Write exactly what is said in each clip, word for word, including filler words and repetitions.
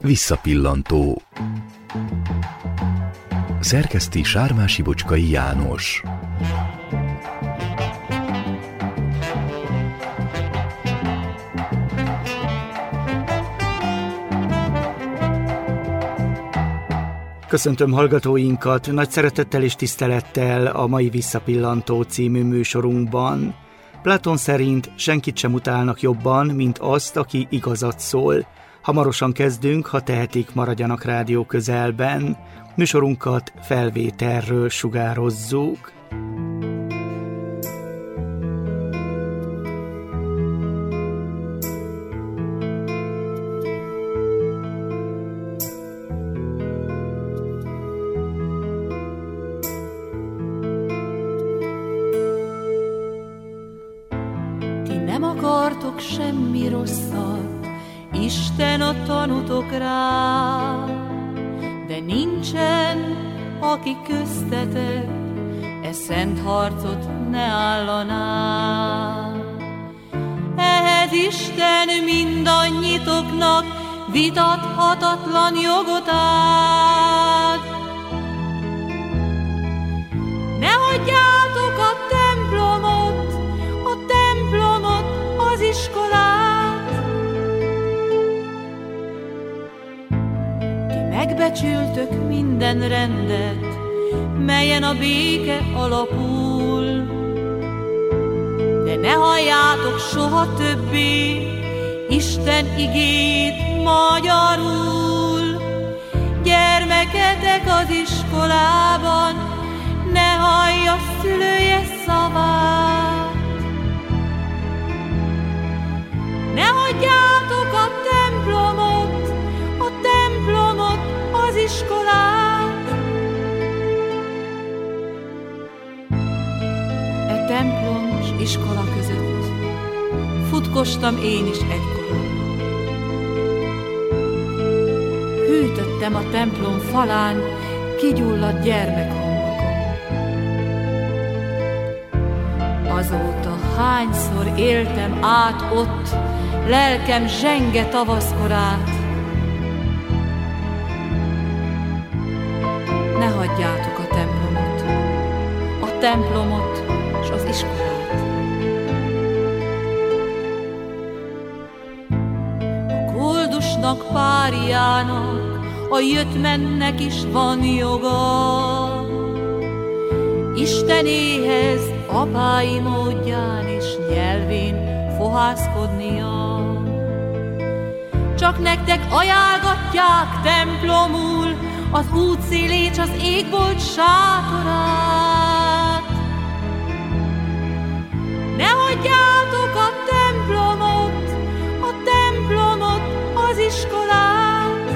Visszapillantó. Szerkeszti Sármási Bocskai János. Köszöntöm hallgatóinkat nagy szeretettel és tisztelettel a mai Visszapillantó című műsorunkban. Platon szerint senkit sem utálnak jobban, mint azt, aki igazat szól. Hamarosan kezdünk, ha tehetik, maradjanak rádió közelben. Műsorunkat felvételről sugározzuk. Semmi rosszat, Isten a tanutok rá, de nincsen, aki köztetek e szent harcot ne állaná. Ehhez Isten mindannyiitoknak vitathatatlan jogot ad. Ne hagyjátok a templomot, a templomot, az iskolát. Ti megbecsültök minden rendet, melyen a béke alapul, de ne halljátok soha többé Isten igét magyarul. Gyermeketek az iskolában ne hallja szülője szavát. Ne hagyjátok a templomot, a templomot, az iskolát. E templom és iskola között futkostam én is egykor. Hűtöttem a templom falán kigyulladt gyermekhangokon. Azóta hányszor éltem át ott lelkem zsenge tavaszkorát. Ne hagyjátok a templomot, a templomot és az iskolát. A koldusnak, páriának, a jöttmennek is van joga. Istenéhez apái módján és nyelvén fohászkodnia. Csak nektek ajánlgatják templomul az útszélét, az égbolt sátorát. Ne hagyjátok a templomot, a templomot, az iskolát.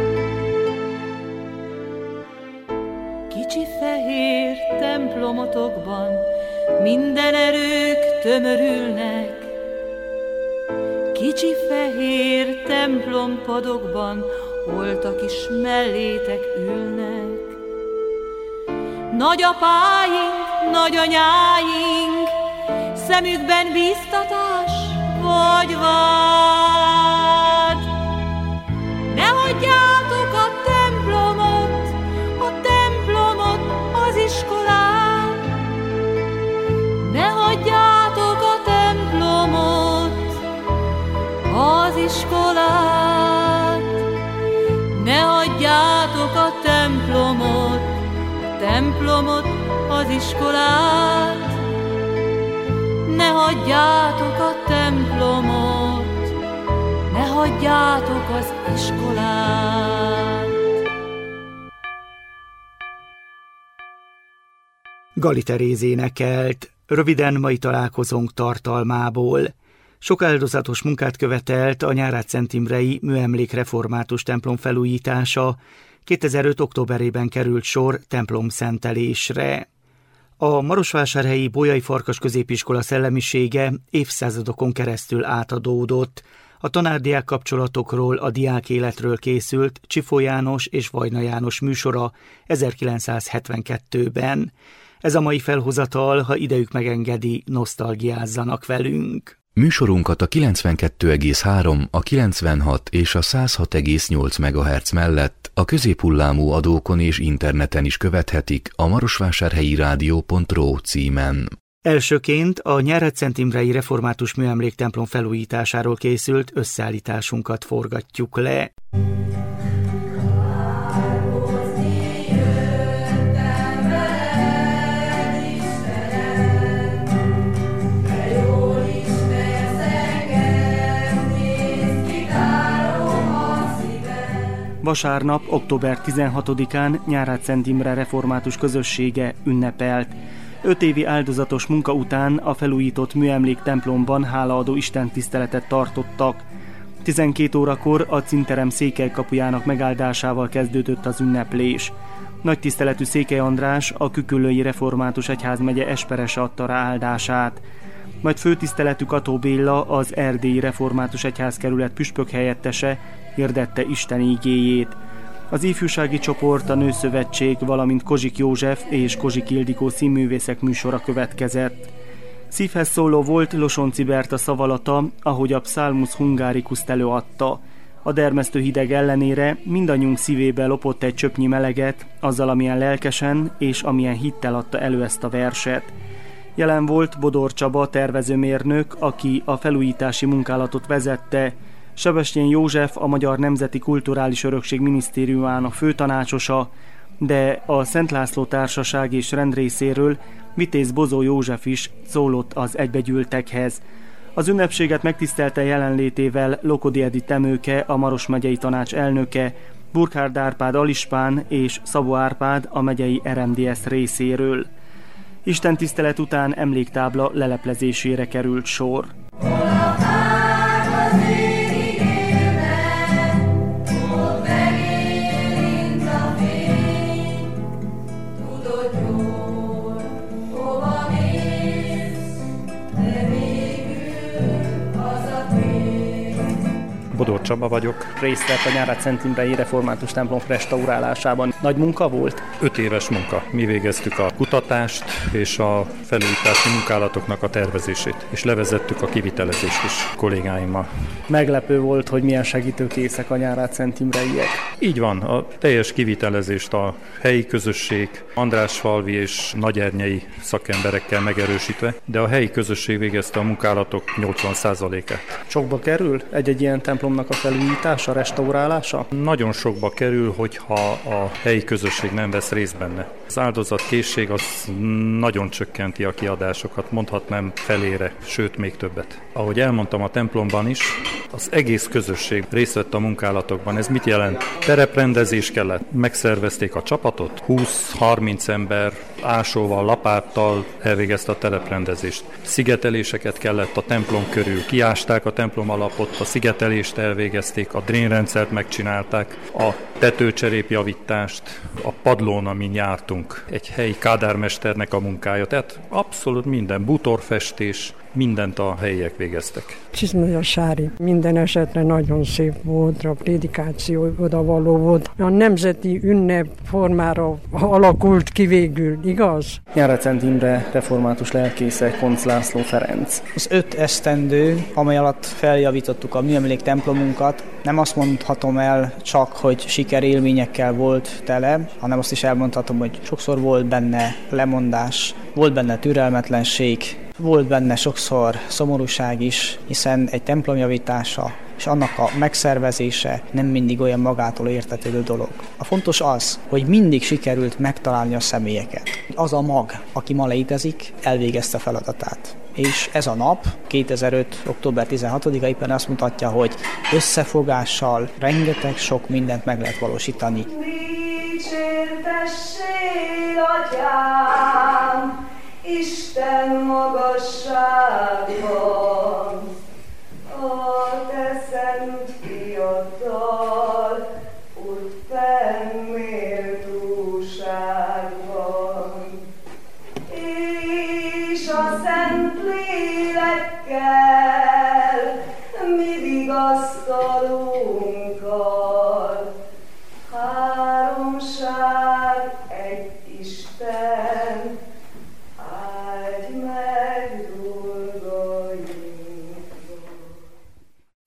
Kicsi fehér templomotokban minden erők tömörülnek. Kicsi fehér templompadokban holtak is mellétek ülnek. Nagyapáink, nagyanyáink, szemükben bíztatás vagy vád. Ne hagyjátok a templomot, a templomot, az iskolát. Ne hagyjátok a templomot, az iskolát. Ne hagyjátok a templomot, a templomot, az iskolát. Ne hagyjátok a templomot, ne hagyjátok az iskolát. Gali Teréz énekelt, röviden mai találkozónk tartalmából. Sok áldozatos munkát követelt a Nyárádszent-Imrei Műemlék Református templom felújítása, kétezer-öt októberében került sor templomszentelésre. A marosvásárhelyi Bolyai Farkas középiskola szellemisége évszázadokon keresztül átadódott. A tanár-diák kapcsolatokról, a diák életről készült Csifó János és Vajna János műsora ezerkilencszázhetvenkettőben. Ez a mai felhozatal, ha idejük megengedi, nosztalgiázzanak velünk. Műsorunkat a kilencvenkettő egész három, a kilencvenhat és a száz hat egész nyolc megahertz mellett a középhullámú adókon és interneten is követhetik a marosvásárhelyi rádió pont ro címen. Elsőként a Nyárád-Szent-Imrei Református Műemléktemplom felújításáról készült összeállításunkat forgatjuk le. Vasárnap, október tizenhatodikán Nyárád-Szent Imre Református Közössége ünnepelt. Öt évi áldozatos munka után a felújított műemléktemplomban hálaadó istentiszteletet tartottak. tizenkét órakor a Cinterem székelykapujának megáldásával kezdődött az ünneplés. Nagy tiszteletű Székely András, a Küküllői Református Egyházmegye esperese adta rá áldását. Majd főtiszteletű Kató Béla, az Erdélyi Református Egyházkerület püspökhelyettese hirdette Isten ígéjét. Az ifjúsági csoport, a Nőszövetség, valamint Kozsik József és Kozsik Ildikó színművészek műsora következett. Szívhez szóló volt Losonci Berta szavalata, ahogy a Psalmus Hungaricust előadta. A dermesztő hideg ellenére mindannyiunk szívébe lopott egy csöpnyi meleget, azzal amilyen lelkesen és amilyen hittel adta elő ezt a verset. Jelen volt Bodor Csaba tervezőmérnök, aki a felújítási munkálatot vezette, Sebestyén József, a Magyar Nemzeti Kulturális Örökség Minisztériumának főtanácsosa, de a Szent László Társaság és rend részéről Vitéz Bozó József is szólott az egybegyűltekhez. Az ünnepséget megtisztelte jelenlétével Lokodi Edith Emőke, a Maros megyei tanács elnöke, Burkhárd Árpád alispán és Szabó Árpád a megyei er em dé es részéről. Istentisztelet után emléktábla leleplezésére került sor. Bodor Csaba vagyok. Részt vett a Nyárád-Szent-Imrei Református templom restaurálásában. Nagy munka volt? Öt éves munka. Mi végeztük a kutatást és a felújítási munkálatoknak a tervezését, és levezettük a kivitelezést is kollégáimmal. Meglepő volt, hogy milyen segítőkészek a Nyárád-Szent-Imreiek. Így van, a teljes kivitelezést a helyi közösség, Andrásfalvi és nagyernyei szakemberekkel megerősítve, de a helyi közösség végezte a munkálatok nyolcvan százalékát. Sokba kerül egy-egy ilyen templomnak a felújítása, restaurálása? Nagyon sokba kerül, hogyha a helyi közösség nem vesz részt benne. Az áldozatkészség az nagyon csökkenti a kiadásokat, mondhatnám felére, sőt még többet. Ahogy elmondtam a templomban is, az egész közösség részt vett a munkálatokban. Ez mit jelent? Tereprendezés kellett, megszervezték a csapatot, húsz-harminc ember ásóval, lapáttal elvégezte a tereprendezést. Szigeteléseket kellett a templom körül, kiásták a templom alapot, a szigetelést elvégezték, a drénrendszert megcsinálták, a tetőcserépjavítást, a padlón, amin jártunk, egy helyi kádármesternek a munkája, tehát abszolút minden, bútorfestés, mindent a helyiek végeztek. Csizmaja Sári minden esetre nagyon szép volt, a prédikáció odavaló volt. A nemzeti ünnep formára alakult ki végül, igaz? Nyárád-Szent Imre református lelkésze Koncz László Ferenc. Az öt esztendő, amely alatt feljavítottuk a műemléktemplomunkat, nem azt mondhatom el csak, hogy sikerélményekkel volt tele, hanem azt is elmondhatom, hogy sokszor volt benne lemondás, volt benne türelmetlenség, volt benne sokszor szomorúság is, hiszen egy templomjavítása és annak a megszervezése nem mindig olyan magától értetődő dolog. A fontos az, hogy mindig sikerült megtalálni a személyeket. Az a mag, aki ma létezik, elvégezte a feladatát. És ez a nap, kétezer-öt. október tizenhatodika éppen azt mutatja, hogy összefogással rengeteg sok mindent meg lehet valósítani. Dicsértessél, Atyám, Isten magasságban, a te szent fiaddal, ott fenn méltóságban, és a szent lélekkel, mi vigasztalunkkal, háromság egy Isten, áldj meg dolgainkat.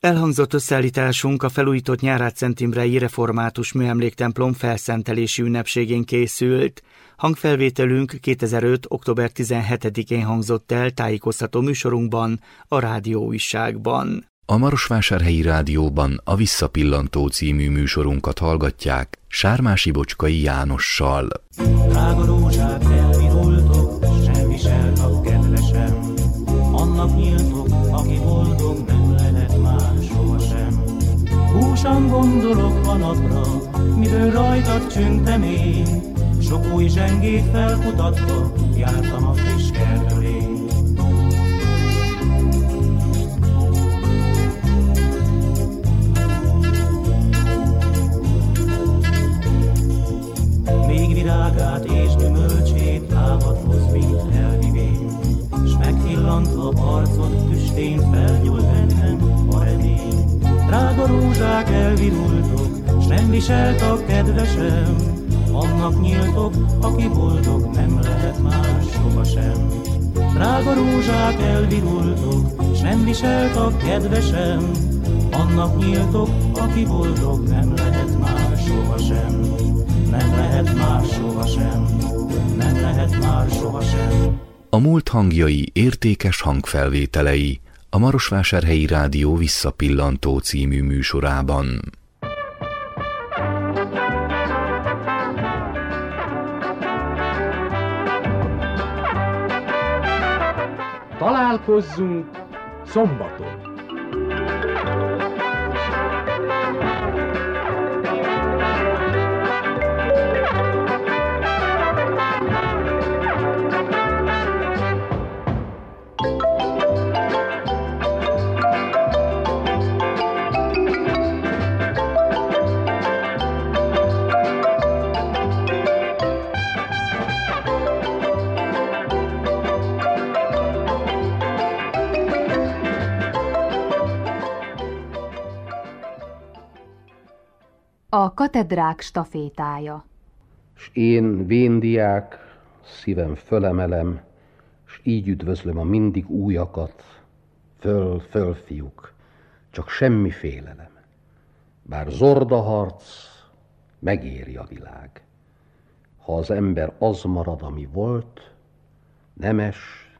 Elhangzott összeállításunk a felújított Nyárád-Szentimrei református műemléktemplom felszentelési ünnepségén készült. Hangfelvételünk kétezer-öt. október tizenhetedikén hangzott el tájékoztató műsorunkban, a Rádióújságban. A Marosvásárhelyi Rádióban a Visszapillantó című műsorunkat hallgatják Sármási Bocskai Jánossal. Drága rózsák elvirultok, sem viseltak kedvesem, annak nyíltok, aki boldog, nem lehet más sohasem. Húsan gondolok a napra, miből rajtad csüngtem én, sok új zsengét felkutatva, jártam a friss kertől én. Még virágát és gyümölcsét lábadhoz vitt elvivén, s megillantva arcot tüstén felgyújt bennem a remény. Drága rózsák elvirultok, s nem viseltak kedvesem, annak nyíltok, aki boldog, nem lehet más sohasem. Drága rózsák elvirultok, s nem viseltak kedvesem, annak nyíltok, aki boldog, nem lehet más sohasem. Nem lehet már sohasem, nem lehet már sohasem. A múlt hangjai értékes hangfelvételei a Marosvásárhelyi Rádió Visszapillantó című műsorában. Találkozzunk szombaton! A katedrák stafétája. S én, véndiák, szívem fölemelem, s így üdvözlöm a mindig újakat. Föl, föl, fiúk, csak semmi félelem. Bár zord a harc, megéri a világ. Ha az ember az marad, ami volt, nemes,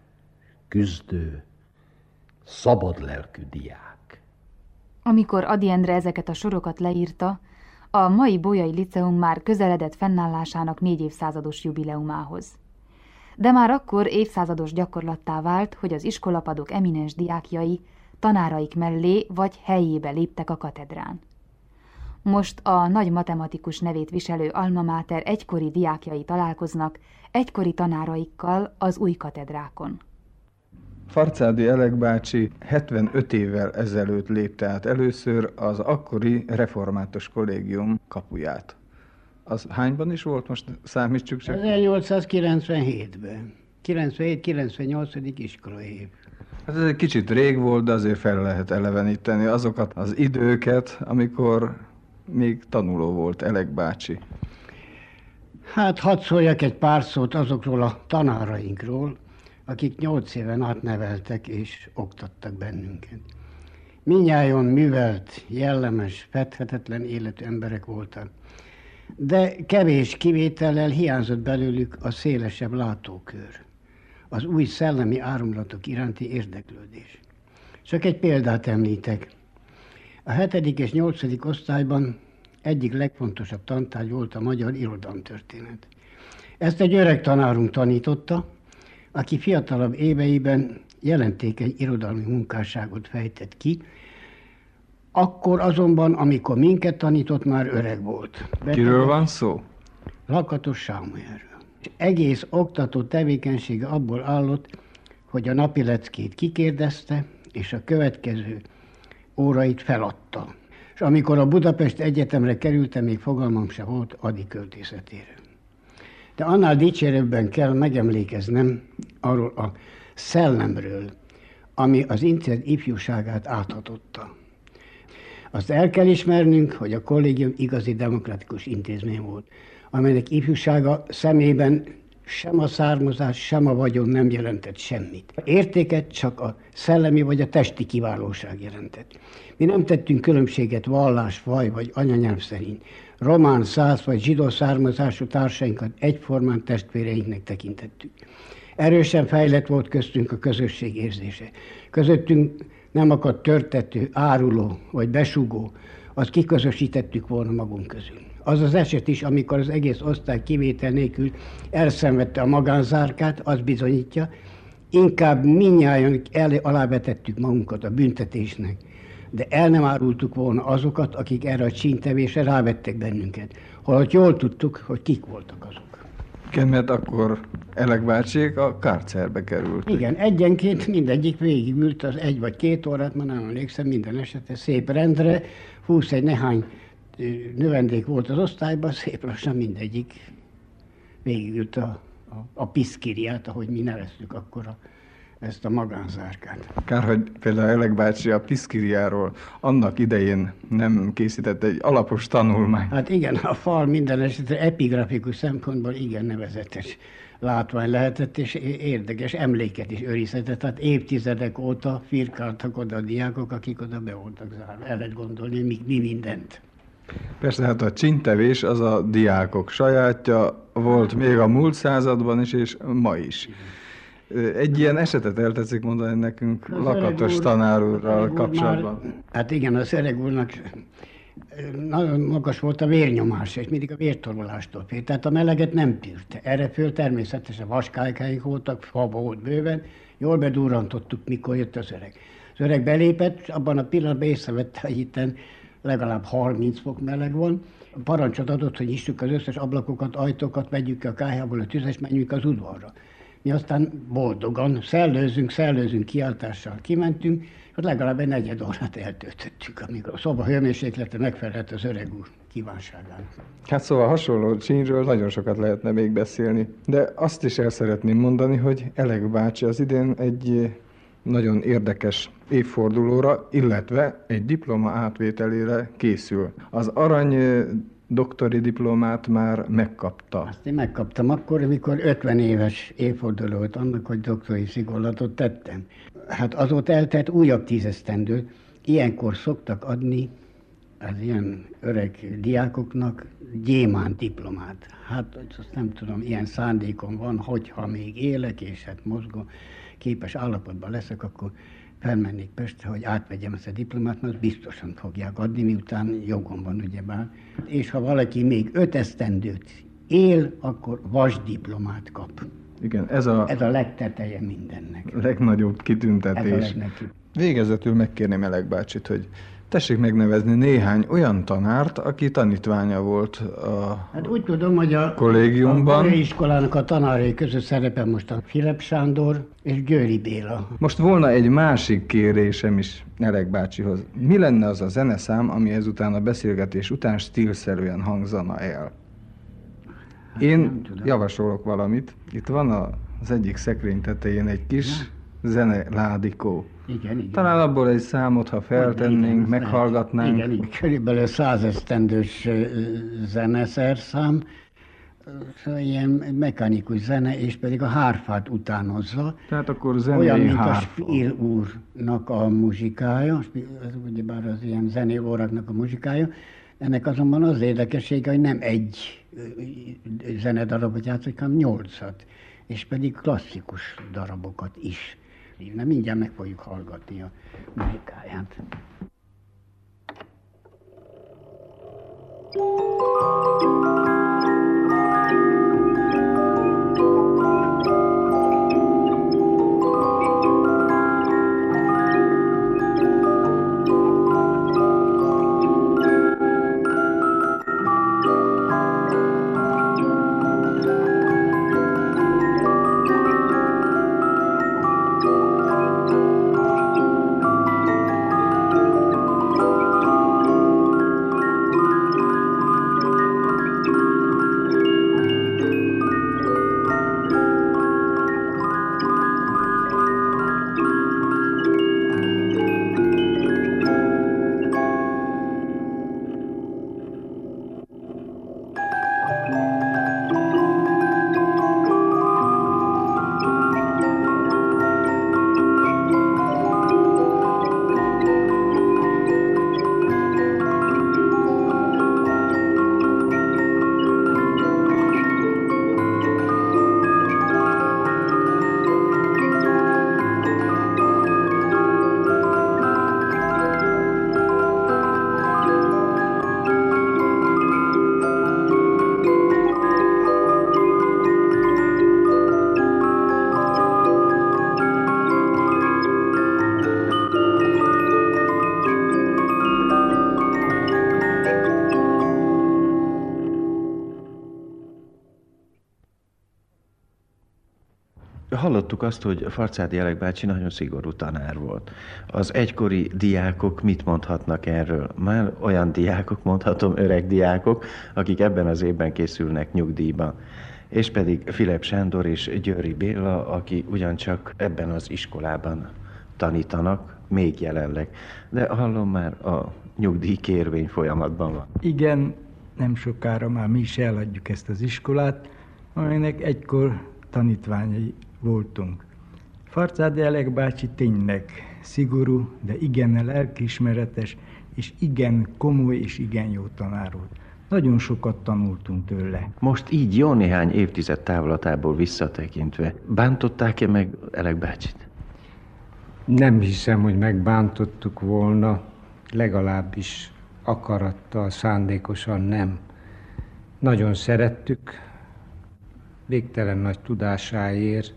küzdő, szabad lelkű diák. Amikor Ady Endre ezeket a sorokat leírta, a mai Bolyai Liceum már közeledett fennállásának négy évszázados jubileumához. De már akkor évszázados gyakorlattá vált, hogy az iskolapadok eminens diákjai tanáraik mellé vagy helyébe léptek a katedrán. Most a nagy matematikus nevét viselő Alma Mater egykori diákjai találkoznak egykori tanáraikkal az új katedrákon. Farcádi Elek bácsi hetvenöt évvel ezelőtt lépte át először az akkori református kollégium kapuját. Az hányban is volt, most számítsuk csak? ezernyolcszázkilencvenhétben. kilencvenhét-kilencvennyolc. iskolai év. Hát ez egy kicsit rég volt, de azért fel lehet eleveníteni azokat az időket, amikor még tanuló volt Elek bácsi. Hát hadd szóljak egy pár szót azokról a tanárainkról, akik nyolc éven át neveltek és oktattak bennünket. Mindnyájan művelt, jellemes, fedhetetlen életű emberek voltak, de kevés kivétellel hiányzott belőlük a szélesebb látókör, az új szellemi áramlatok iránti érdeklődés. Csak egy példát említek. A hetedik és nyolcadik osztályban egyik legfontosabb tantárgy volt a magyar irodalomtörténet. Ezt egy öreg tanárunk tanította, aki fiatalabb éveiben jelentékeny irodalmi munkásságot fejtett ki, akkor azonban, amikor minket tanított, már öreg volt. Kiről van szó? Lakatos Sámuelről. Egész oktató tevékenysége abból állott, hogy a napi leckét kikérdezte, és a következő órait feladta. És amikor a Budapest Egyetemre kerültem, még fogalmam se volt Ady költészetéről. De annál dicsérőbben kell megemlékeznem arról a szellemről, ami az intézet ifjúságát áthatotta. Azt el kell ismernünk, hogy a kollégium igazi demokratikus intézmény volt, amelynek ifjúsága szemében sem a származás, sem a vagyon nem jelentett semmit. A értéket csak a szellemi vagy a testi kiválóság jelentett. Mi nem tettünk különbséget vallás, faj vagy anyanyelv szerint. Román, szász vagy zsidó származású társainkat egyformán testvéreinknek tekintettük. Erősen fejlett volt köztünk a közösség érzése. Közöttünk nem akadt törtető, áruló vagy besugó, azt kiközösítettük volna magunk közül. Az az eset is, amikor az egész osztály kivétel nélkül elszenvedte a magánzárkát, az bizonyítja, inkább mindnyájan el, alávetettük magunkat a büntetésnek, de el nem árultuk volna azokat, akik erre a csíntevésre rávettek bennünket, holott jól tudtuk, hogy kik voltak azok. Igen, mert akkor Elek bácsék a kárcerbe kerültek. Igen, egyenként mindegyik végigült az egy vagy két órát, már nem emlékszem, minden esetre szép rendre, húsz egy nehány növendék volt az osztályban, szép lassan mindegyik végigült a, a, a piszkiriát, ahogy mi neveztük akkor a, ezt a magánzárkát. Kár, hogy például Elek bácsi a piszkiriáról annak idején nem készített egy alapos tanulmányt. Hát igen, a fal minden esetre epigrafikus szempontból igen nevezetes látvány lehetett, és érdekes emléket is őrizhetett. Tehát évtizedek óta firkáltak oda a diákok, akik oda be voltak zárva. El lehet gondolni, mi, mi mindent. Persze, hát a csíntevés az a diákok sajátja, volt még a múlt században is, és ma is. Egy ilyen esetet el tetszik mondani nekünk az Lakatos úr, tanár úrral kapcsolatban. Már, hát igen, az öreg úrnak nagyon magas volt a vérnyomás, és mindig a vértorvolástól félt, tehát a meleget nem tűrte. Erre föl természetesen vaskálykáink voltak, fa volt bőven, jól bedurrantottuk, mikor jött az öreg. Az öreg belépett, abban a pillanatban észrevette, hogy itten legalább harminc fok meleg van. Parancsot adott, hogy nyissuk az összes ablakokat, ajtókat, vegyük ki a kályhából a tüzes, menjünk az udvarra. Mi aztán boldogan szellőzünk, szellőzünk kiáltással kimentünk, és legalább egy negyed órát eltöltöttük, amikor a szoba hőmérséklete megfelelt az öreg úr kívánságának. Hát szóval hasonló csínről nagyon sokat lehetne még beszélni, de azt is el szeretném mondani, hogy Elek bácsi az idén egy nagyon érdekes évfordulóra, illetve egy diploma átvételére készül. Az arany doktori diplomát már megkapta. Azt én megkaptam akkor, amikor ötven éves évforduló volt annak, hogy doktori szigorlatot tettem. Hát azóta eltelt újabb tízesztendő. Ilyenkor szoktak adni az ilyen öreg diákoknak gyémánt diplomát. Hát azt nem tudom, ilyen szándékom van, hogyha még élek és hát mozgó képes állapotban leszek, akkor felmennék Pestre, hogy átvegyem ezt a diplomát, mert biztosan fogják adni, miután jogom van ugyebár. És ha valaki még öt esztendőt él, akkor vasdiplomát kap. Igen, ez a, ez a legteteje mindennek. Legnagyobb kitüntetés. Ez a legnagyobb. Végezetül megkérném Elek bácsit, hogy tessék megnevezni néhány olyan tanárt, aki tanítványa volt a hát úgy tudom, hogy a kollégiumban. A iskolának a tanárai között szerepel most a Filip Sándor és Győri Béla. Most volna egy másik kérésem is Elek bácsihoz. Mi lenne az a zeneszám, ami ezután a beszélgetés után stílszerűen hangzana el? Hát én javasolok valamit. Itt van az egyik szekrény tetején egy kis ja. zeneládikó. Igen, igen. Talán abból egy számot, ha feltennénk, igen, meghallgatnánk. Igen, igen, körülbelül százesztendős zeneszerszám, ilyen mechanikus zene, és pedig a hárfát utánozza. Tehát akkor zenei olyan, mint hárfa. A Spiel úrnak a muzsikája, ugyebár az ilyen zenélóraknak a muzsikája. Ennek azonban az érdekessége, hogy nem egy zenedarabot játszik, hanem nyolcat, és pedig klasszikus darabokat is. Nem mindjárt meg fogjuk hallgatni a muzikáját. Hallottuk azt, hogy Farcádi Elek bácsi nagyon szigorú tanár volt. Az egykori diákok mit mondhatnak erről? Már olyan diákok, mondhatom öreg diákok, akik ebben az évben készülnek nyugdíjba. És pedig Filip Sándor és Győri Béla, aki ugyancsak ebben az iskolában tanítanak, még jelenleg. De hallom, már a nyugdíjkérvény folyamatban van. Igen, nem sokára már mi is eladjuk ezt az iskolát, amelynek egykor tanítványai voltunk. Farcádi Elek bácsi tényleg szigorú, de igen lelkiismeretes, és igen komoly és igen jó tanár volt. Nagyon sokat tanultunk tőle. Most így jó néhány évtized távlatából visszatekintve, bántották-e meg Elek bácsit? Nem hiszem, hogy megbántottuk volna, legalábbis akarattal, szándékosan nem. Nagyon szerettük, végtelen nagy tudásáért,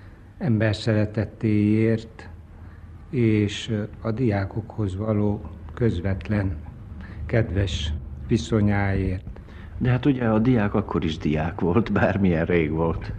emberszeretettéért és a diákokhoz való közvetlen, kedves viszonyáért. De hát ugye a diák akkor is diák volt, bármilyen rég volt.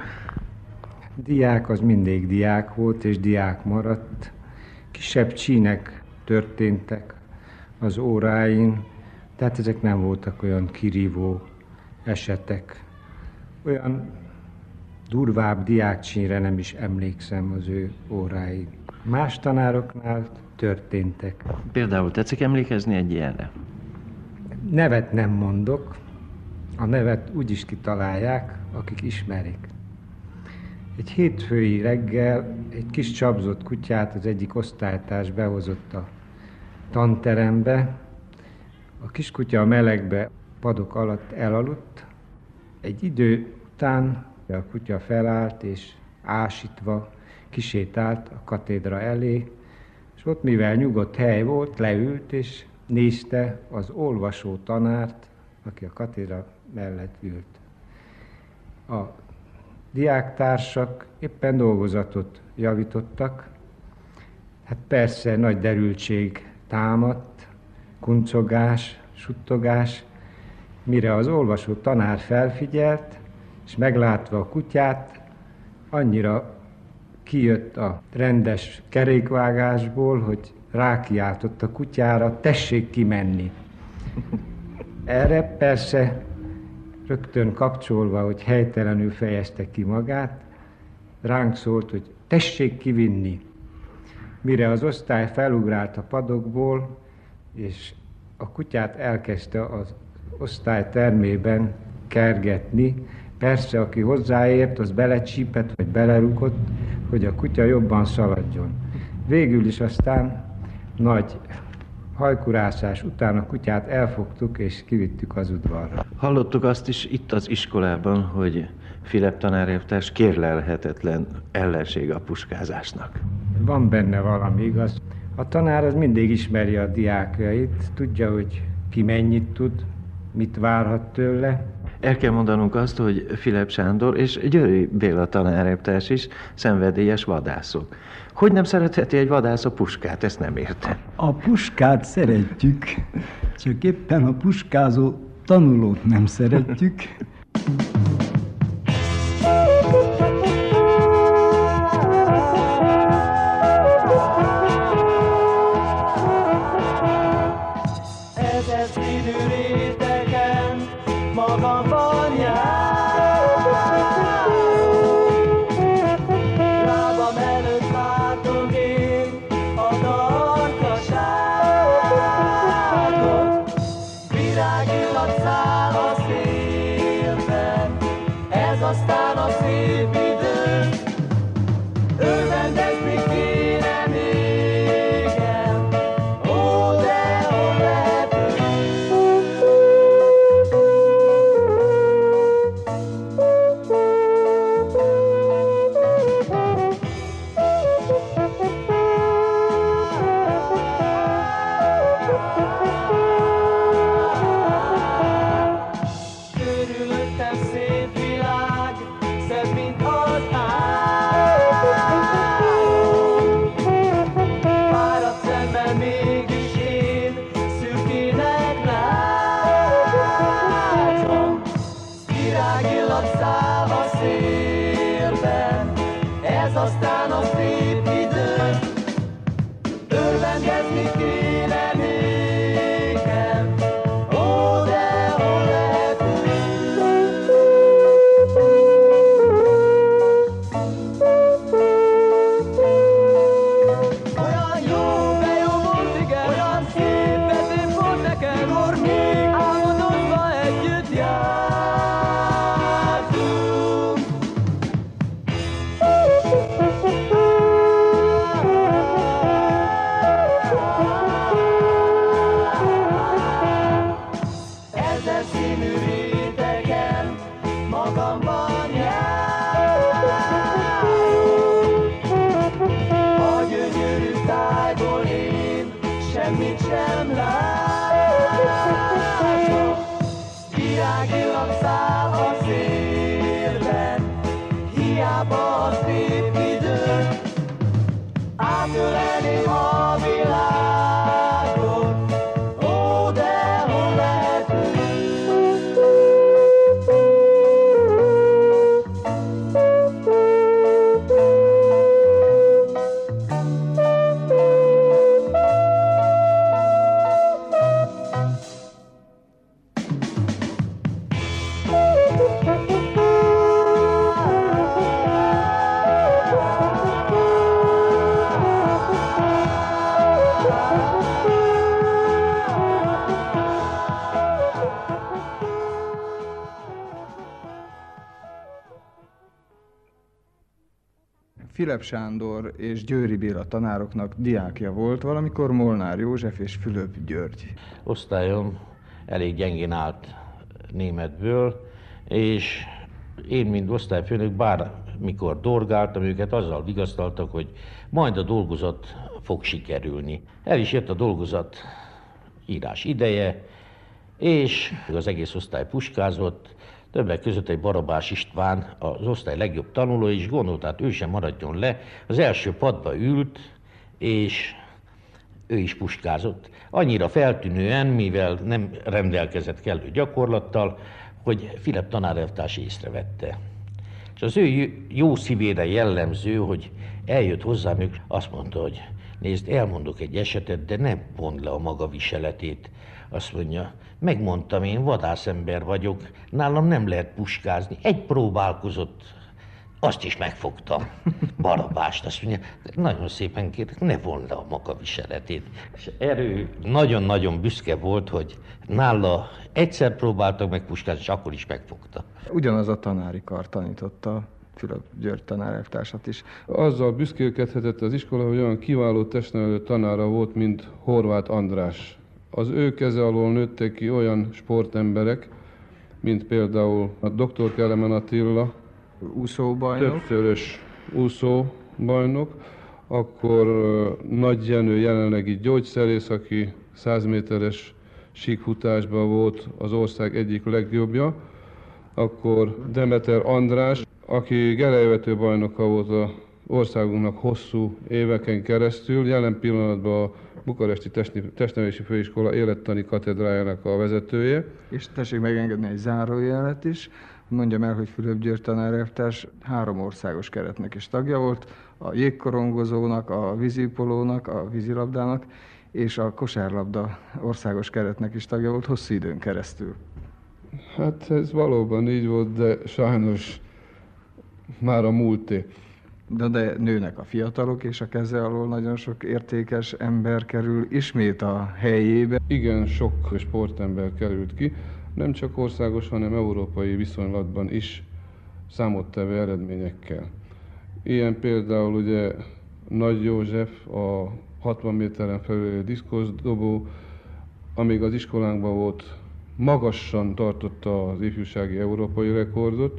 Diák az mindig diák volt, és diák maradt. Kisebb csínek történtek az óráin, tehát ezek nem voltak olyan kirívó esetek. Olyan durvább diákcsínre nem is emlékszem az ő óráin. Más tanároknál történtek. Például tetszik emlékezni egy ilyenre? Nevet nem mondok, a nevet úgyis kitalálják, akik ismerik. Egy hétfői reggel egy kis csapzott kutyát az egyik osztálytárs behozott a tanterembe. A kiskutya a melegbe padok alatt elaludt. Egy idő után a kutya felállt és ásítva kisétált a katedra elé, és ott mivel nyugodt hely volt, leült és nézte az olvasó tanárt, aki a katedra mellett ült. A diáktársak éppen dolgozatot javítottak. Hát persze nagy derültség támadt, kuncogás, suttogás, mire az olvasó tanár felfigyelt, és meglátva a kutyát, annyira kijött a rendes kerékvágásból, hogy rákiáltott a kutyára, tessék kimenni. Erre persze rögtön kapcsolva, hogy helytelenül fejezte ki magát, ránk szólt, hogy tessék kivinni. Mire az osztály felugrált a padokból, és a kutyát elkezdte az osztály termében kergetni, persze, aki hozzáért, az belecsípett, vagy belerugott, hogy a kutya jobban szaladjon. Végül is aztán nagy hajkurászás után a kutyát elfogtuk, és kivittük az udvarra. Hallottuk azt is itt az iskolában, hogy Filip tanárelvtárs kérlelhetetlen ellenség a puskázásnak. Van benne valami igaz. A tanár az mindig ismeri a diákjait, tudja, hogy ki mennyit tud, mit várhat tőle. El kell mondanunk azt, hogy Filip Sándor és Győri Béla tanárelvtárs is szenvedélyes vadászok. Hogy nem szeretheti egy vadász a puskát? Ezt nem értem. A puskát szeretjük, csak éppen a puskázó tanulót nem szeretjük. Virágillat száll a szél. semmit sem látok. Virágillag száll a szélben, hiába a szép idő, átölelném a világot, ó, de hol lehet ő? Filep Sándor és Győri Béla tanároknak diákja volt valamikor Molnár József és Fülöp György. Osztályom elég gyengén állt németből, és én, mint osztályfőnök, bármikor dorgáltam őket, azzal vigasztaltak, hogy majd a dolgozat fog sikerülni. El is jött a dolgozat írás ideje, és az egész osztály puskázott, többek között egy Barabás István, az osztály legjobb tanulója, és gondolt, hát ő sem maradjon le. Az első padba ült, és ő is puskázott. Annyira feltűnően, mivel nem rendelkezett kellő gyakorlattal, hogy Filep tanárelvtárs észrevette. És az ő jó szívére jellemző, hogy eljött hozzám, és azt mondta, hogy nézd, elmondok egy esetet, de nem mondd le a maga viseletét. Azt mondja, megmondtam, én vadászember vagyok, nálam nem lehet puskázni. Egy próbálkozott, azt is megfogtam. Barabást, azt mondja, nagyon szépen kérlek, ne vondd le a maga viseletét. És erő nagyon-nagyon büszke volt, hogy nála egyszer próbáltak meg puskázni, és akkor is megfogta. Ugyanaz a tanári kar tanította Fülöp György tanárelvtársat is. Azzal büszkélkedhetett az iskola, hogy olyan kiváló testnevelő tanára volt, mint Horváth András. Az ő keze alól nőttek ki olyan sportemberek, mint például a doktor Kelemen Attila, úszóbajnok, többszörös úszóbajnok, akkor Nagy Jenő jelenlegi gyógyszerész, aki száz méteres síkfutásban volt az ország egyik legjobbja, akkor Demeter András, aki gerelyvető bajnoka volt az országunknak hosszú éveken keresztül, jelen pillanatban a Bukaresti Testnevelési Főiskola élettani katedrájának a vezetője. És tessék megengedni egy zárójelet is. Mondjam el, hogy Fülöp György tanárelvtárs három országos keretnek is tagja volt, a jégkorongozónak, a vízipolónak, a vízilabdának, és a kosárlabda országos keretnek is tagja volt hosszú időn keresztül. Hát ez valóban így volt, de sajnos már a múlté. De, de nőnek a fiatalok, és a keze alól nagyon sok értékes ember kerül ismét a helyébe. Igen, sok sportember került ki, nem csak országos, hanem európai viszonylatban is számottevő eredményekkel. Ilyen például ugye Nagy József, a hatvan méteren felüli diszkoszdobó, amíg az iskolánkban volt, magasan tartotta az ifjúsági európai rekordot.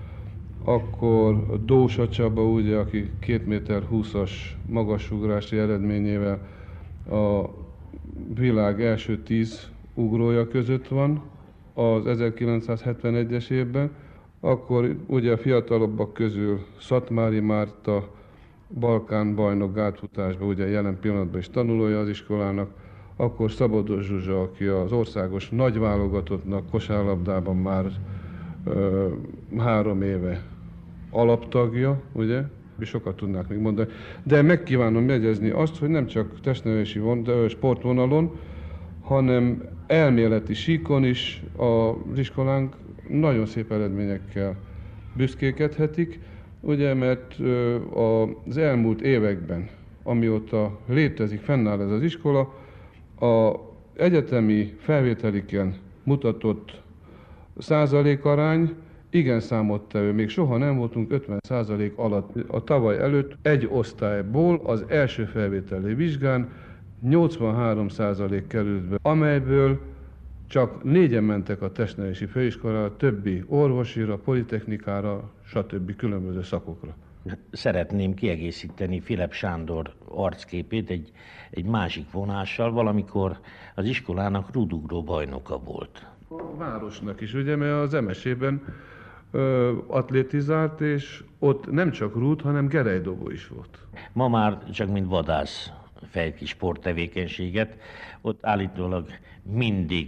Akkor Dósa Csaba, ugye, aki két méter húszas magasugrási eredményével a világ első tíz ugrója között van az ezerkilencszázhetvenegyes évben. Akkor ugye a fiatalabbak közül Szatmári Márta, Balkán bajnok gátfutásban, ugye jelen pillanatban is tanulója az iskolának, akkor Szabados Zsuzsa, aki az országos nagyválogatottnak kosárlabdában már ö, három éve alaptagja, ugye? Sokat tudnák még mondani. De megkívánom jegyezni azt, hogy nem csak testnevelési sportvonalon, hanem elméleti síkon is az iskolánk nagyon szép eredményekkel büszkékedhetik, ugye, mert az elmúlt években, amióta létezik, fennáll ez az iskola, az egyetemi felvételiken mutatott százalékarány igen számottevő, még soha nem voltunk ötven százalék alatt. A tavaly előtt egy osztályból az első felvételi vizsgán nyolcvanhárom százalék került be, amelyből csak négyen mentek a testnevelési főiskolára, többi orvosira, politechnikára, stb. Különböző szakokra. Szeretném kiegészíteni Filip Sándor arcképét egy, egy másik vonással, valamikor az iskolának rúdugró bajnoka volt. A városnak is, ugye, mert az em es é-ben ö, atlétizált, és ott nem csak rúd, hanem gerejdobó is volt. Ma már csak mint vadász fejt ki sporttevékenységet, ott állítólag mindig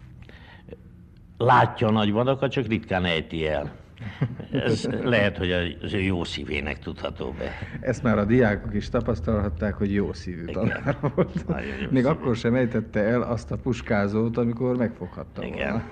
látja a nagy vadakat, csak ritkán ejti el. Ez lehet, hogy az ő jó szívének tudható be. Ezt már a diákok is tapasztalhatták, hogy jó szívű tanár volt. Még szívű. Akkor sem ejtette el azt a puskázót, amikor megfoghatta volna.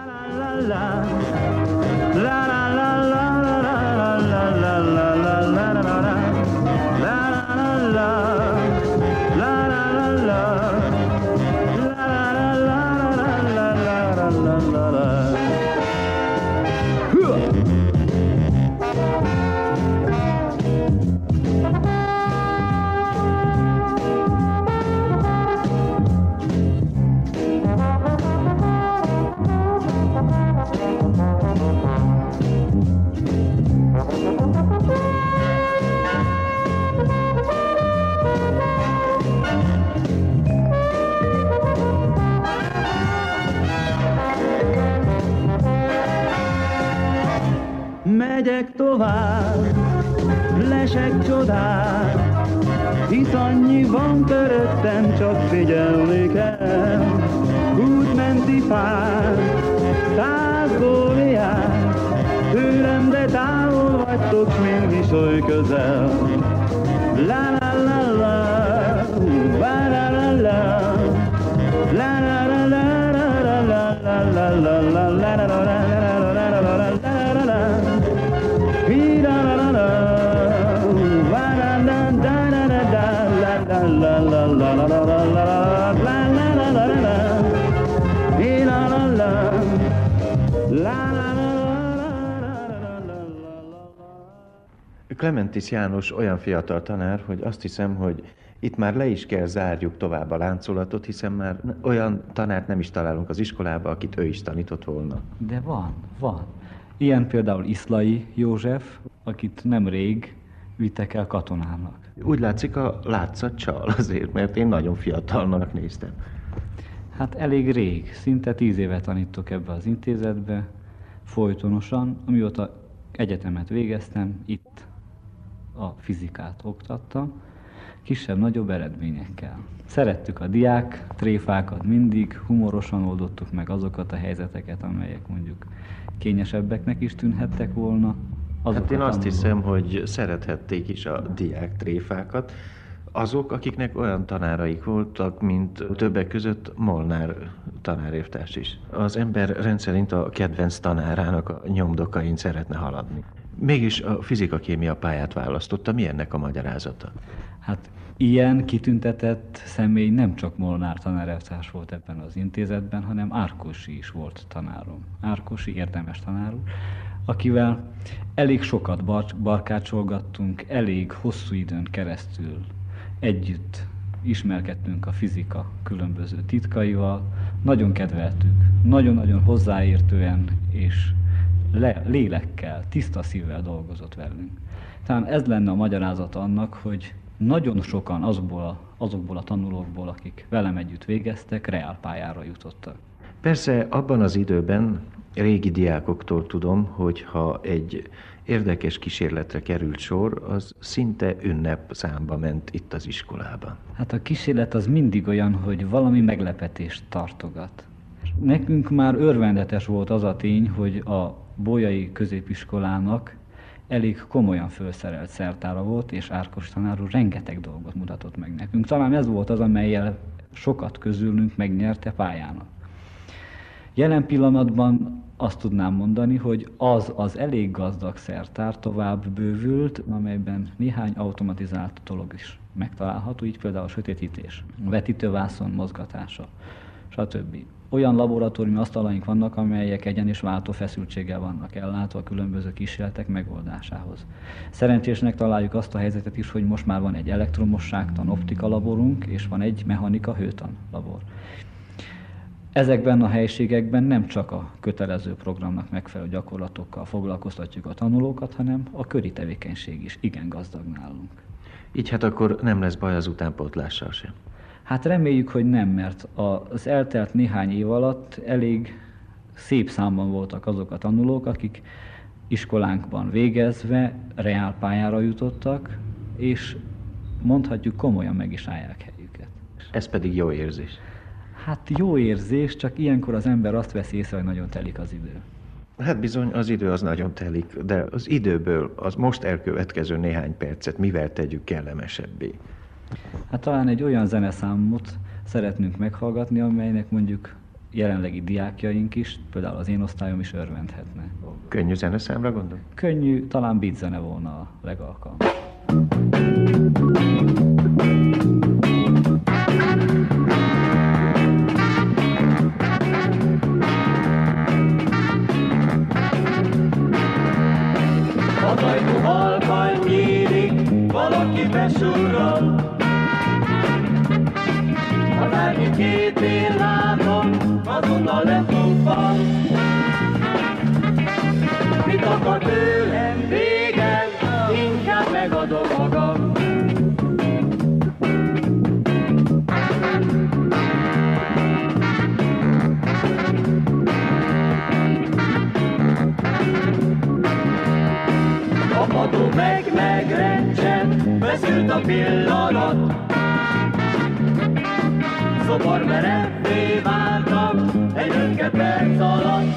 Megyek tovább, lesek csodát, hisz annyi van köröttem, csak figyelni kell. Útmenti fák, száz góliát, tőlem de távol vagytok, s mégis oly közel. La la la la, la la la la, la la la la la la la la la la la la. Klementis János olyan fiatal tanár, hogy azt hiszem, hogy itt már le is kell zárjuk tovább a láncolatot, hiszen már olyan tanárt nem is találunk az iskolába, akit ő is tanított volna. De van, van. Ilyen például Iszlai József, akit nemrég vittek el katonának. Úgy látszik, a látszat csal azért, mert én nagyon fiatalnak néztem. Hát elég rég, szinte tíz éve tanítok ebbe az intézetbe, folytonosan, amióta egyetemet végeztem, itt a fizikát oktattam, kisebb-nagyobb eredményekkel. Szerettük a diák tréfákat mindig, humorosan oldottuk meg azokat a helyzeteket, amelyek mondjuk kényesebbeknek is tűnhettek volna. Hát én azt hiszem, hogy szerethették is a diák tréfákat, azok, akiknek olyan tanáraik voltak, mint többek között Molnár tanárévtárs is. Az ember rendszerint a kedvenc tanárának a nyomdokain szeretne haladni. Mégis a fizika-kémia pályát választotta. Mi ennek a magyarázata? Hát ilyen kitüntetett személy nem csak Molnár tanárelvtárs volt ebben az intézetben, hanem Árkosi is volt tanárom. Árkosi érdemes tanár úr, akivel elég sokat bar- barkácsolgattunk, elég hosszú időn keresztül együtt ismerkedtünk a fizika különböző titkaival, nagyon kedveltük, nagyon-nagyon hozzáértően és le- lélekkel, tiszta szívvel dolgozott velünk. Talán ez lenne a magyarázat annak, hogy nagyon sokan azokból a, azokból a tanulókból, akik velem együtt végeztek, reálpályára jutottak. Persze abban az időben régi diákoktól tudom, hogy ha egy érdekes kísérletre került sor, az szinte ünnep számba ment itt az iskolában. Hát a kísérlet az mindig olyan, hogy valami meglepetést tartogat. Nekünk már örvendetes volt az a tény, hogy a bolyai középiskolának elég komolyan felszerelt szertára volt, és Árkos tanár úr rengeteg dolgot mutatott meg nekünk. Talán ez volt az, amellyel sokat közülünk megnyerte pályának. Jelen pillanatban azt tudnám mondani, hogy az az elég gazdag szertár tovább bővült, amelyben néhány automatizált dolog is megtalálható, így például a sötétítés, a vetítővászon mozgatása, stb. Olyan laboratóriumi asztalaink vannak, amelyek egyen- és váltó feszültséggel vannak ellátva a különböző kísérletek megoldásához. Szerencsésnek találjuk azt a helyzetet is, hogy most már van egy elektromosságtan optika laborunk, és van egy mechanika hőtan labor. Ezekben a helységekben nem csak a kötelező programnak megfelelő gyakorlatokkal foglalkoztatjuk a tanulókat, hanem a köri tevékenység is igen gazdag nálunk. Így hát akkor nem lesz baj az utánpótlással sem. Hát reméljük, hogy nem, mert az eltelt néhány év alatt elég szép számban voltak azok a tanulók, akik iskolánkban végezve reálpályára jutottak, és mondhatjuk komolyan meg is állják helyüket. Ez pedig jó érzés. Hát jó érzés, csak ilyenkor az ember azt veszi észre, hogy nagyon telik az idő. Hát bizony, az idő az nagyon telik, de az időből az most elkövetkező néhány percet mivel tegyük kellemesebbé? Hát talán egy olyan zeneszámot szeretnünk meghallgatni, amelynek mondjuk jelenlegi diákjaink is, például az én osztályom is örvendhetne. Könnyű zeneszámra gondol? Könnyű, talán beat zene volna a legalkalmasabb. Az ajtó halkan nyílik, valaki besurral. Az árnyi két én látom, azonnal lefuttam. Mit akar tőlem végem, inkább megadom magam. A padó meg megrencsen, feszült a pillanat. Szobor merevé váltam, egy röntgen perc alatt.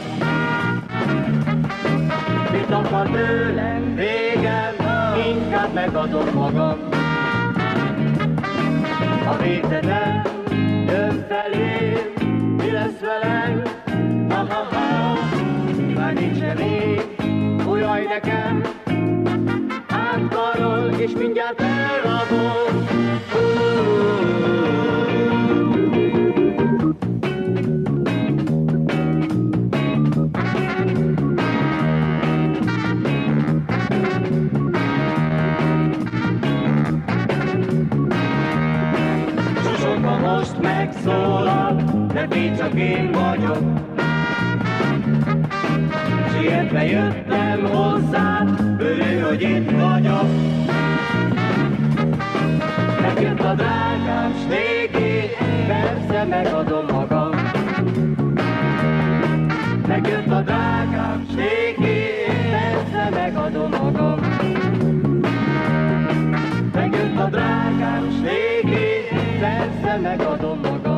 Mit akar tőlem végem, inkább megadom magam. A végtelen jön felém, mi lesz velem? Ha-ha-ha, már nincs remény, ujjaj nekem. Átkarol, és mindjárt elragol. Susogva most megszólal, de fény csak én vagyok. Sietve jöttem hozzád, örülj, hogy itt vagyok. Megjött a drágám, s néki, persze megadom magam. Megjött a drágám, s néki, persze megadom magam. Megjött a drágám, s néki, persze megadom magam.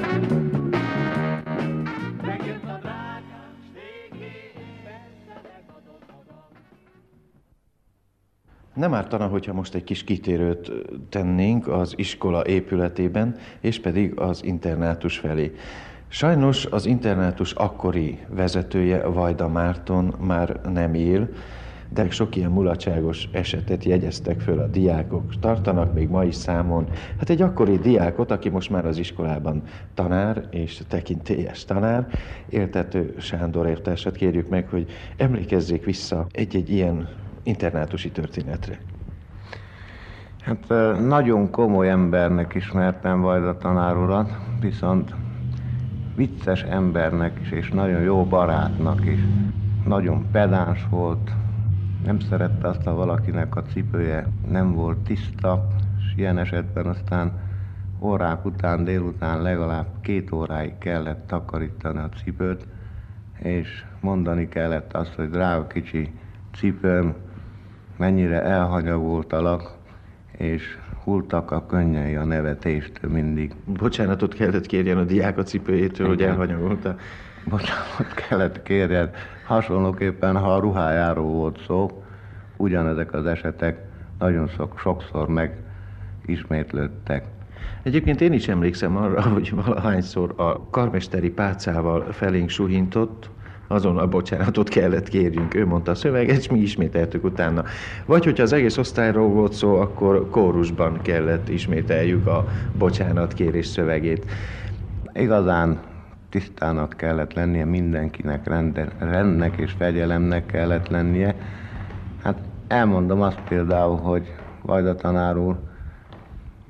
Nem ártana, hogyha most egy kis kitérőt tennénk az iskola épületében, és pedig az internátus felé. Sajnos az internátus akkori vezetője, Vajda Márton már nem él, de sok ilyen mulatságos esetet jegyeztek föl a diákok. Tartanak még ma is számon. Hát egy akkori diákot, aki most már az iskolában tanár és tekintélyes tanár, Éltető Sándor éltársat kérjük meg, hogy emlékezzék vissza egy-egy ilyen internátusi történetre. Hát nagyon komoly embernek ismertem Vajda tanár urat, viszont vicces embernek is, és nagyon jó barátnak is. Nagyon pedáns volt, nem szerette azt, ha valakinek a cipője nem volt tiszta, és ilyen esetben aztán órák után, délután legalább két óráig kellett takarítani a cipőt, és mondani kellett azt, hogy drága kicsi cipőm, mennyire elhanyagoltalak, és hultak a könnyei a nevetéstől mindig. Bocsánatot kellett kérjen a diák a cipőjétől, hogy elhanyagolta. Bocsánatot kellett kérjen. Hasonlóképpen, ha a ruhájáról volt szó, ugyanezek az esetek nagyon sok, sokszor megismétlődtek. Egyébként én is emlékszem arra, hogy valahányszor a karmesteri pálcával felénk suhintott, azon a bocsánatot kellett kérjünk. Ő mondta a szöveget, és mi ismételtük utána. Vagy hogyha az egész osztályról volt szó, akkor kórusban kellett ismételjük a bocsánatkérés szövegét. Igazán tisztának kellett lennie mindenkinek, rende, rendnek és fegyelemnek kellett lennie. Hát elmondom azt például, hogy Vajda tanár úr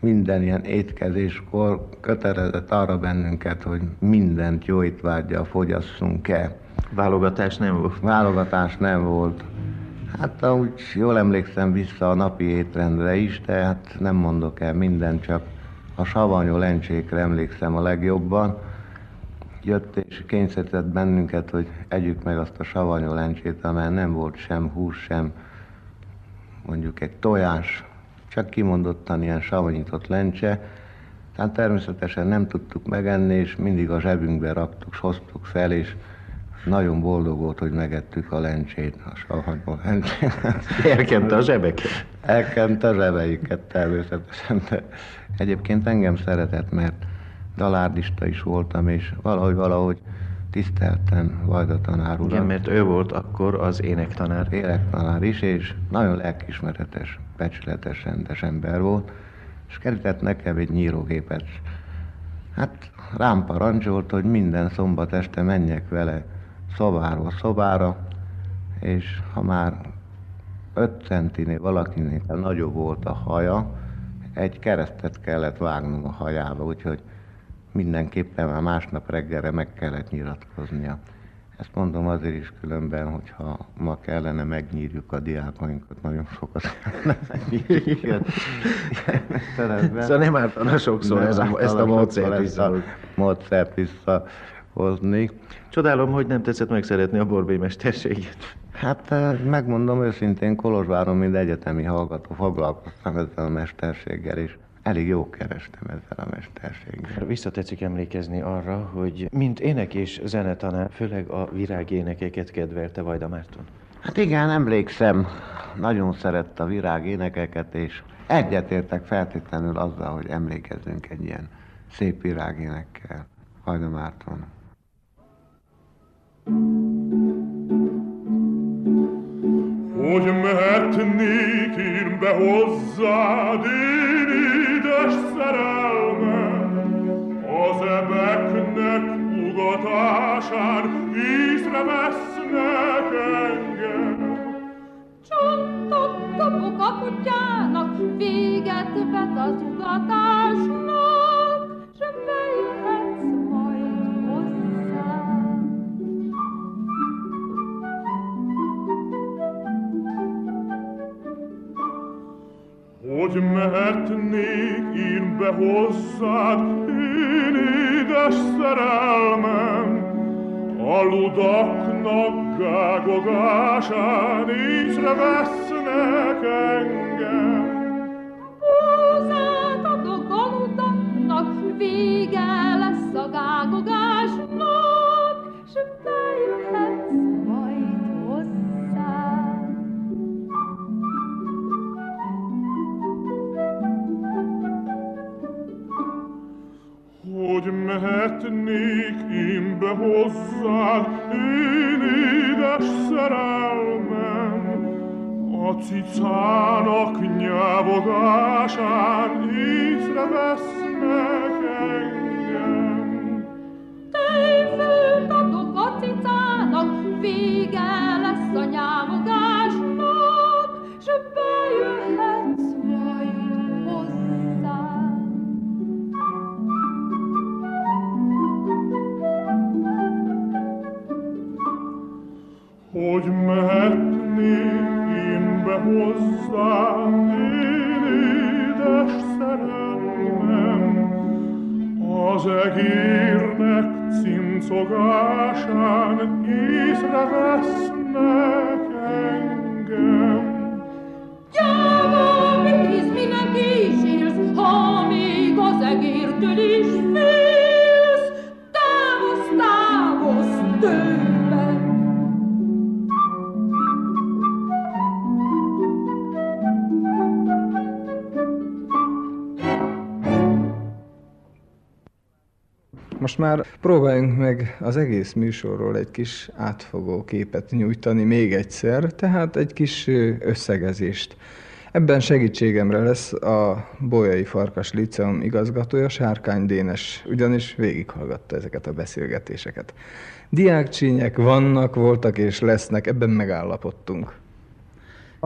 minden ilyen étkezéskor kötelezett arra bennünket, hogy mindent jó étvággyal fogyasszunk el. Válogatás nem volt? Válogatás nem volt. Hát úgy jól emlékszem vissza a napi étrendre is, de hát nem mondok el mindent, csak a savanyú lencsékre emlékszem a legjobban. Jött és kényszerített bennünket, hogy együk meg azt a savanyú lencsét, amely nem volt sem hús, sem mondjuk egy tojás, csak kimondottan ilyen savanyított lencse. Tehát természetesen nem tudtuk megenni, és mindig a zsebünkbe raktuk, s hoztuk fel, és nagyon boldog volt, hogy megettük a lencsét, a savanyú lencsét. Elkente a zsebeket? Elkente a zsebeiket természetesen, de egyébként engem szeretett, mert dalárdista is voltam, és valahogy valahogy tiszteltem Vajda tanár urat. Igen, mert ő volt akkor az énektanár. Énektanár is, és nagyon lelkiismeretes, becsületes, rendes ember volt, és kerített nekem egy nyírógépet. Hát rám parancsolt, hogy minden szombat este menjek vele szobáról szobára, és ha már öt centinél valakinél nagyobb volt a haja, egy keresztet kellett vágnom a hajába, úgyhogy mindenképpen már másnap reggelre meg kellett nyilatkoznia. Ezt mondom azért is különben, hogyha ma kellene megnyírjuk a diákainkat, nagyon sokat kellene megnyírjuk. Szóval nem ártana sokszor ez a, ezt a módszert visszahozni. módszert visszahozni. Csodálom, hogy nem tetszett megszeretni a borbély mesterséget. Hát megmondom őszintén, Kolozsváron, mint egyetemi hallgató foglalkoztam ezzel a mesterséggel, és elég jó kerestem ezzel a mesterséggel. Visszatetszik emlékezni arra, hogy mint ének és zenetanár, főleg a virágénekeket kedvelte Vajda Márton. Hát igen, emlékszem, nagyon szerette a virágénekeket, és egyetértek feltétlenül azzal, hogy emlékezzünk egy ilyen szép virágénekkel. Vajda Márton. Hogy mehetnék én be hozzád, én édes szerelmem, az ebeknek ugatásán észrevesznek engem. Csontott a boka kutyának, véget vet az ugatásnak, s bejöhetsz majd hozzám. Hogy mehetnék én be hozzád, én édes szerelmem, a ludaknak gágogásán észrevesznek engem. Búzát adok a ludaknak, vége lesz a gágogásnak, s bejöhetsz majd hozzám. Hogy mehetnék én be hozzád, én édes szerelmem, a cicának nyávogásán észrevesznek engem. Tejfölt adok a cicának, vége lesz a nyávogásnak, s bejöhetsz majd hozzám. Hogy mehetnék én be hozzád, én édes szerelmem, az egérnek cincogásán észrevesznek engem. Gyáva, mit hisz, minek kísérsz, ha még az egértől is félsz, távozz, távozz tőlem. Most már próbáljunk meg az egész műsorról egy kis átfogó képet nyújtani még egyszer, tehát egy kis összegezést. Ebben segítségemre lesz a Bolyai Farkas Líceum igazgatója, Sárkány Dénes, ugyanis végighallgatta ezeket a beszélgetéseket. Diákcsínyek vannak, voltak és lesznek, ebben megállapodtunk.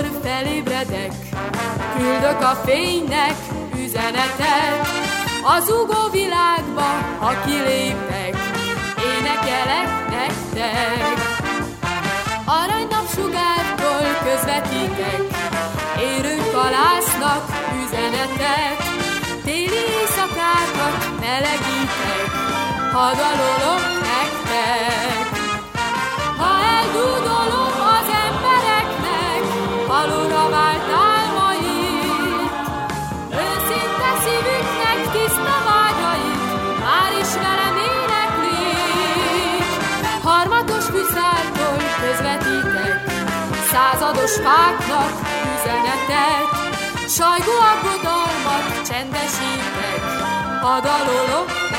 amikor felébredek, küldök a fénynek üzenetet. Az ugó világba, ha kilépek, énekelek nektek. Aranynapsugártól közvetítek, érők halásznak üzenetet. Téli éjszakákat melegítek, ha dalolok nektek. Ha eldúdolom az embereknek valóra vált álmait, őszinte szívüknek tiszta vágyait már is velem éneklik. Harmatos fűszártól közvetítek, százados fáknak üzenetet. Sajgó aggodalmat csendesítek, ha dalolok